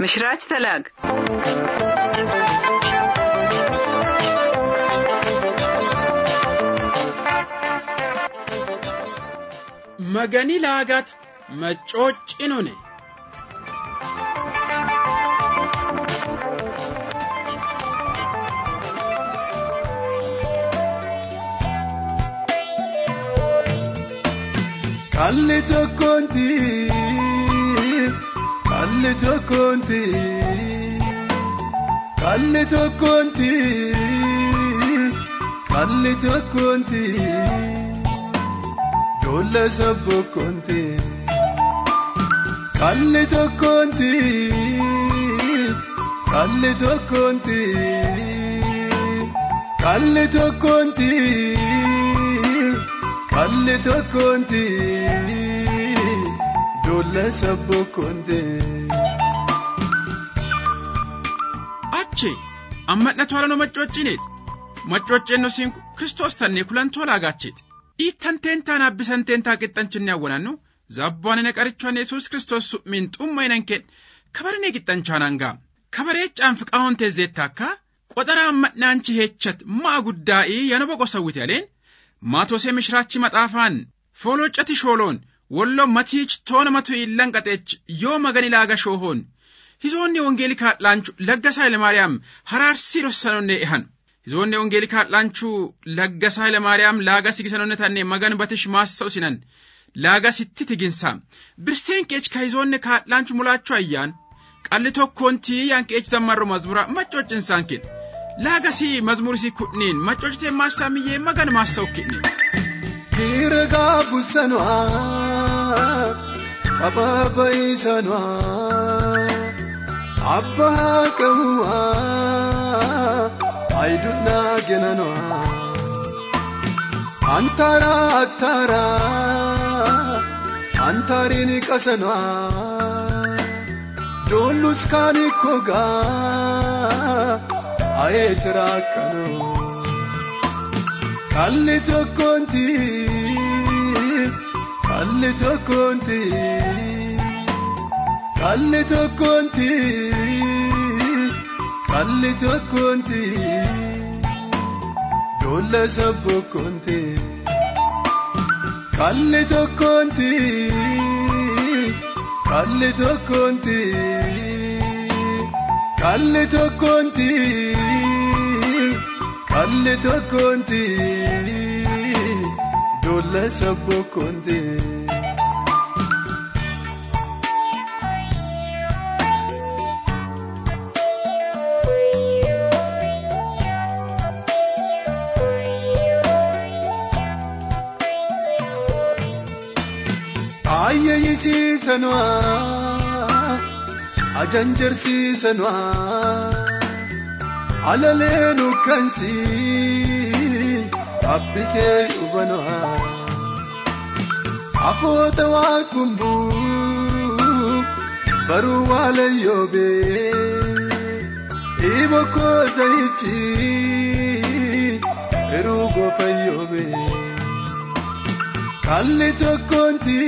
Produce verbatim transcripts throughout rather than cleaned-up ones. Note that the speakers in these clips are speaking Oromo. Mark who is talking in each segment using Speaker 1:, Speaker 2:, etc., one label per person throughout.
Speaker 1: የምስራች ተላግ
Speaker 2: magani laagat maccoocinone
Speaker 3: kalli tokkonti kalli tokkonti kalli tokkonti kalli tokkonti Dolla sabbokonti kalli tokkonti kalli tokkonti kalli tokkonti kalli tokkonti dolla sabbokonti
Speaker 2: achi amma natwala no maccoccine maccocceno sin Kristos tanne kulantola gaachiti Ittantenta nabbisantenta qixxanchinni awwanannu zabbaanina qarichoon Yesuus Kristos min xummaynan ken kabarne qixxanchaananga kabareech anfiqaawon tezeettaakka qodara ammananchi heechat maa guddaa'ii yana boqo sawwite aleen maatosee mishraachi maxaafaan foolocati shooloon wollo matiich toona matu illan qaxeech yoo magani laaga shoohoon hizoonni wongeelikaa laanchu laggasaa Ilmaariyaam haraarsii rossanonne ehan Izoonne wongeelikaa laanchu laggasaa Ilmaariyaam laaga sigisanonne tanne magan batish maassa'u sinan laaga sitti tiginsa birsteen keech ka izoonne kaa laanchu mulaachu ayyaan qalli tokkoonti yaan keech zammarro mazmura maccoochinsaan kin laaga si mazmurisi kudniin maccoocitee maassaa miyyee magan maassa'u kinni
Speaker 3: Kiragaa busanwaa abaabaisanwaa abbaa qabuwaa Aydunna genanwa antara attara antarini qasanwa dollus kani koga ayetrakano kalli tokkonti kalli tokkonti kalli tokkonti kalli tokkonti dolla sabbokonti kalli tokkonti kalli tokkonti kalli tokkonti kalli tokkonti dolla sabbokonti Ayyayisi sanwa ajanjersi sanwa alalenu kansi appike ubanwa afota wa kumbu baru wala yobe iboko zaichi erugo fayobe kalli tokkonti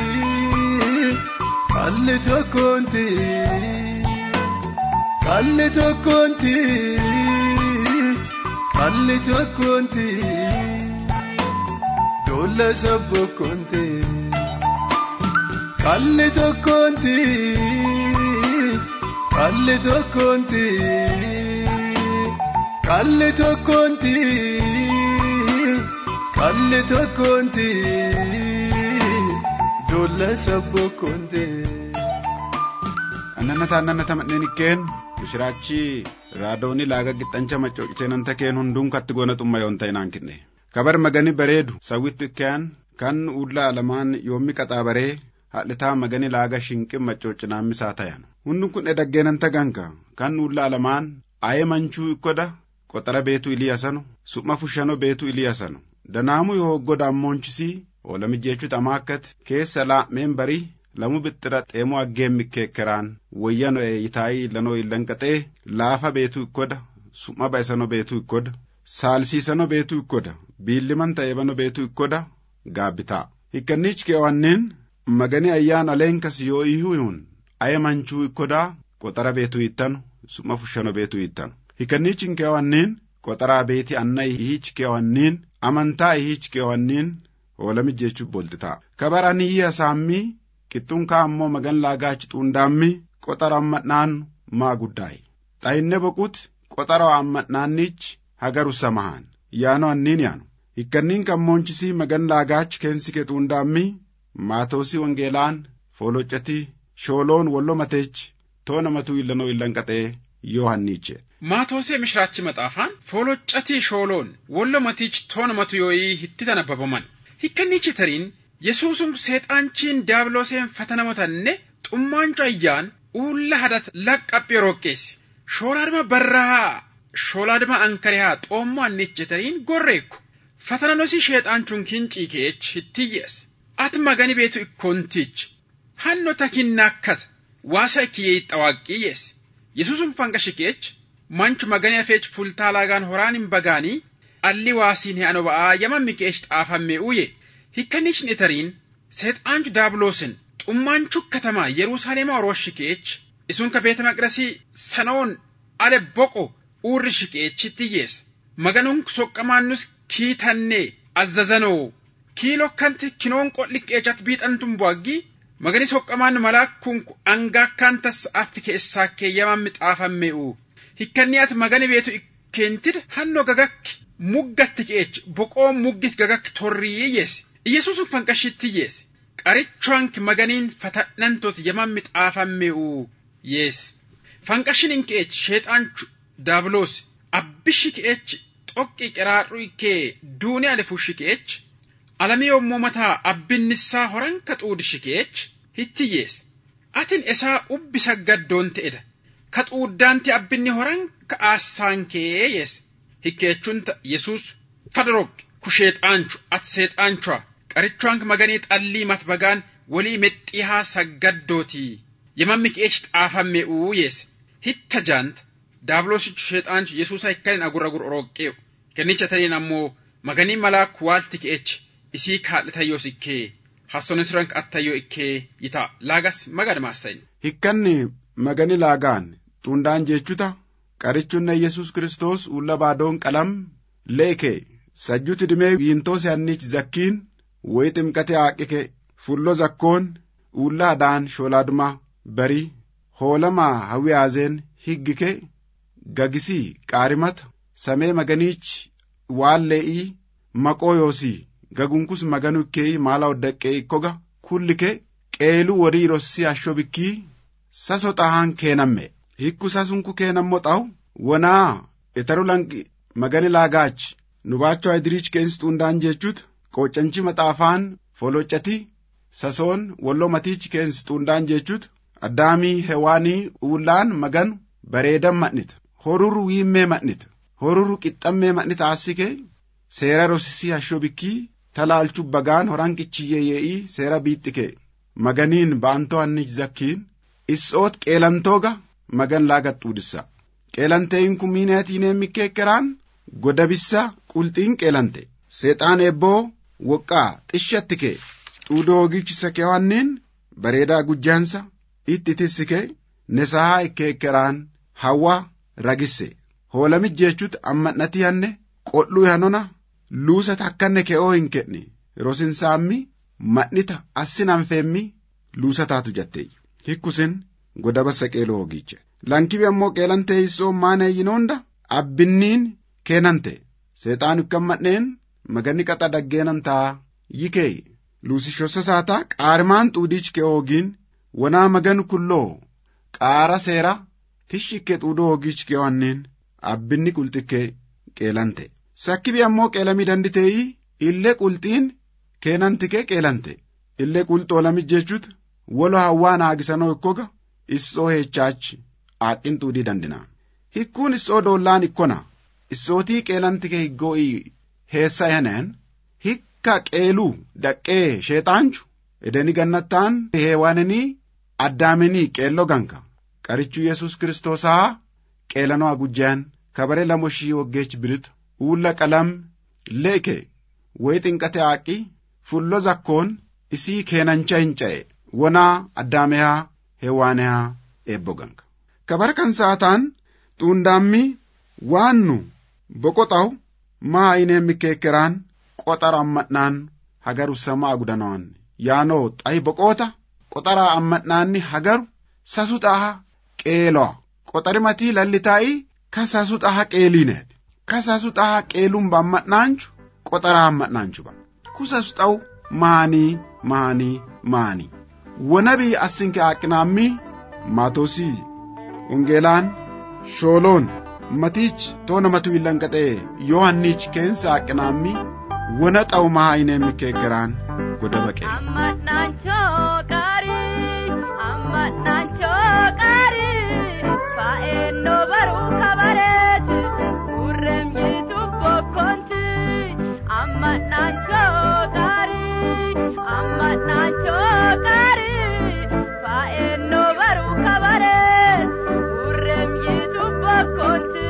Speaker 3: kalli tokkonti kalli tokkonti kalli tokkonti dolla sabbokonti kalli tokkonti kalli tokkonti kalli tokkonti kalli tokkonti dolla sabbokonti
Speaker 4: annannata annannata madneenikkeen mishraachi raadooni laaga qixxancha maccoociteenan takeen hunduun katti goona xumma yoon ta'inaan kinne kabar magani bareedu sawwittu ikkeen kan ulla alamaan yoommi qaxaabaree hadhitaa magani laaga shinqin maccoocinaammisaa tayan hundun kun edaggeenan taganka kan ulla alamaan aye manchuu ikkoda qoxara beetu iliyasanu su'ma fushano beetu iliyasanu danaamu yoo goda ammonchisii olami jechu tamakkat keessa la membari lamu bittira xeemu aggeem mikkeekkeraan wayyano e yitaayi lanoo illanqaxee laafa beetu ikkoda su'ma baysano beetu ikkoda saalsiisano beetu ikkoda biilliman ta'ebano beetu ikkoda gaabbitaa hikkaniich keewanneen magani ayyaan aleenkas yoo ihuun aye manchuu ikkoda qoxara beetu ittanu suma fushano beetu ittanu hikannichin keewanneen qoxaraa beeti anna hiich keewanneen amantaa hiich keewanneen oolami jechuu boltitaa kabarani hiya saammi qixxuun kaa ammoo magan laagaachi xuundaammi qoxara ammadnaan maa guddaay xayinne boqut qoxara ammadnaannich hagaru samahan yaano anniin yaanu hikkanniin kammonchisii magan laagaachi keensike xuundaammi maatoosi wangeelaan fooloccatii shooloon wollo mateech toona matuu illanoo illan qaxee yohanniche
Speaker 2: maatoosee mishiraachi maxaafaan fooloccatii shooloon wollo matiich toona matu yooyii hitti tanabbabaman hikkannichi tariin yesuusum seexaanchiin daabilooseen fatanamotanne xummaancho ayyaan uulla hadat laqqaphi roqqeesi shoolaadhuma barraa shoolaadhuma ankarihaa xoommo anniche tariin gorreekku fatananosi sheexaanchuun kincii keech hittiyyees at magani beetu ikkoontiich hanno takinnaakkat waasa ikkiyee xawaaqqiyyees yesuusum fanqashikeech manchu magani afeech fultaalaagaan horaanin bagaanii alli waasiin he'ano ba'aa yamammi keech xaafammee uuye hikkanichni etariin seexaanchu daabiloosin xummaanchu katamaa yerusaalema oroshikeech isun ka beeta maqdasii sanoon ale boqo uurri shikeechitiyyees maganun soqqamaannus kiitannee azzazanoo kiilokkanti kinoon qolliqqeechat biixantum bu'aggi magani soqqamaannu malaakkunku angaakkaantas affi keessaa keeyyamammi xaafammee'u hikkanni ati magani beetu ikkeentid hanno gagakki muggatti keech boqoo muggit gagakki torriyyees Yesuusun fanqashitiyyees qarichoanki maganiin fatadhantot yamammi xaafammee'u yees fanqashinin keech sheexaanchu daabiloos abbishi keech xoqqi qiraadhu ikkee duuni ale fushi keech alamii yommuu mataa abbinnissaa horanka xuudishi keech hittiyyees atin isaa ubbi saggaddoon ta'edha ka xuuddaanti abbinni horanka aassaan kee yees hikkeechun Yesuus fadaroqqi ku sheexaanchu at seexaanchua qarichoanki maganii xallii matbagaan walii mexxihaa saggaddootii yamammi keech xaafammee'u yees hitta jaant daabiloosichu sheexaanchu Yesuusa hikkanin agur agur oroqqee'u kennicha tariin ammoo maganii malaakku waalti keech isii kaadhitayyoo sikkee hassonisirank attayyoo ikkee yita laagas magadmaassayin
Speaker 4: hikkanni magani laagaan xuundaan jechuta qarichunna Yesuus Kiristoos ulla baadoon qalam leekee sajjuti dimee wiintoose annich zakkiin woy ximqate haaqike fullo zakkoon ullaadhaan shoolaaduma barii hoolamaa hawiyaazeen higgike gagisii qaarimata samee maganiich waan lee'ii maqoo yoosii gagunkus maganu ikkee maala oddaqqee ikkoga kullike qeeluu warii rossi hashsho bikkii saso xahaan keenamme hikku sasunku keenammo xawu wonaa etaru lanqi magani laagaach nu baachoo idiriich keensi xuundaan jechuut qoocanchi maxaafaan fooloccati sasoon wollo matiich keensi xuundaan jechuut addaamii hewaanii uullaan magan bareedan ma'nita horuru wiimmee ma'nita horuru qixxammee ma'nita aassike seera rosisii hashsho bikkii talaalchu bagaan horankichiyyee'ii seera biixxike maganiin ba'antoo annich zakkiin is'oot qeelantooga magan laagaxxuudissa qeelanteeyin kumiineetiinee mikkeekkeraan godabissa qulxiin qeelante seexaan eebboo woqqaa xishshattike xuudoo hogichisa keewanneen bareedaa gujjaansa itti tissike nesahaa ikkeekkeraan hawwa ragisse hoolamich jechuut amma'natii hanne qodhuu hanona luusa takkanne ke'oo hin kenni rosinsaammi ma'nita assinaan feemmi luusa taatu jattee hikkusin godabassa qeeloo hogiche lankibi ammoo qeelantee isoo maanee yinoonda abbinniin keenante seexaan ikkan madheen maganni qaxa daggeenan taa yikee luusishossa saataa qaarimaan xuudiich kee hoogiin wanaa magan kulloo qaara seera tishikke xuudoo hoogiich kee wanneen abbinni qulxikkee qeelante sakkibi ammoo qeelamii danditeeyi illee qulxiin keenantikee qeelante illee qulxoolamii jechuut wolo hawwaa naagisanoo ikkoga issoo heechaachi aaqin xuudii dandina hikkuun issoo doollaan ikkona issootii qeelantike higgoo'ii heessa heneen hikka qeeluu daqqee sheexaanchu edeni gannattaan heewaananii addaaminii qeelloo ganka qarichuu Yesuus Kiristoosaa qeelanoo agujjaan kabare lamoshii woggeech birit uulla qalam leeke way xinqate aaqii fullo zakkoon isii keenancha hin ca'e wonaa addaamehaa heewaanehaa eebbo ganka kabarkan saataan xuundaammi waannu boqoxaw maa inem kekeraan qoxara ammadnaan hagaru samaa gudanawan yaanoo xay boqoota qoxara ammadnaanni hagaru sasuxaha qeelo qoxarimatii lallitaa'i ka sasuxaha qeeliineet ka sasuxaha qeelum bammadnaanchu qoxara ammadnaanchu ba kusasuxaw maanii maanii maanii wonabi asinke aqnaammi maatosi ungelaan shooloon matiich toona matu illanqaxee yohanniich keensa aqnaammi wona xawmaa inem kekeraan godabaqe
Speaker 1: ammanancho qari ammanancho qari faeno baru kabaret urrem yitu bokkonti ammanancho qari ammanancho qari faeno baru kabaret urrem yitu bokkonti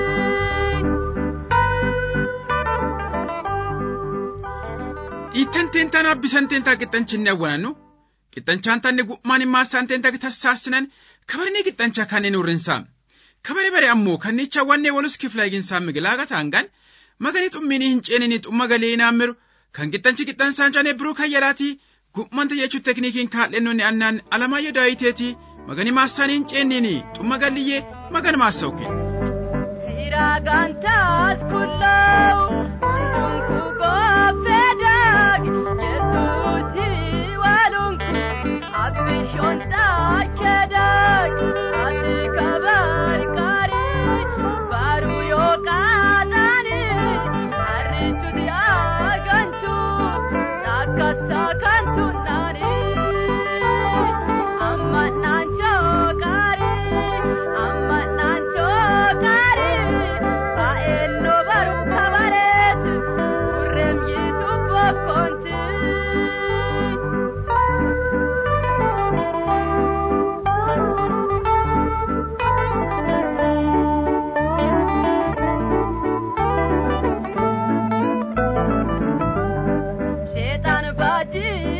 Speaker 2: ittenteen abbisanteen qixxanchinni awwanannu qixxanchaan tanne gu'maan maassanteen tassaasinan kabarni qixxancha kanneen urrinsaam kabare bare ammoo kannicha wanne walus kiflaaginsaam migilaaga taangan magani xummini hin ceenini xumma galee naammiru kan qixxanchi qixxansaan jane biruu kayyalaati gu'maan tayyachuu tekniikiin kaadhennoonni annaan alamaayyoo daayiteeti magani maassaan hin ceennini xumma galliyyee magan maassawke
Speaker 1: Siragantas kullau undunku gofedag Yesusi walunku abishon takedag ati kabar kari baru yokatani arritu diaganchu nakasakantu nani amma nancho kari amma nancho kari faeno baru kabaret urrem yitu bokkonti Setan baji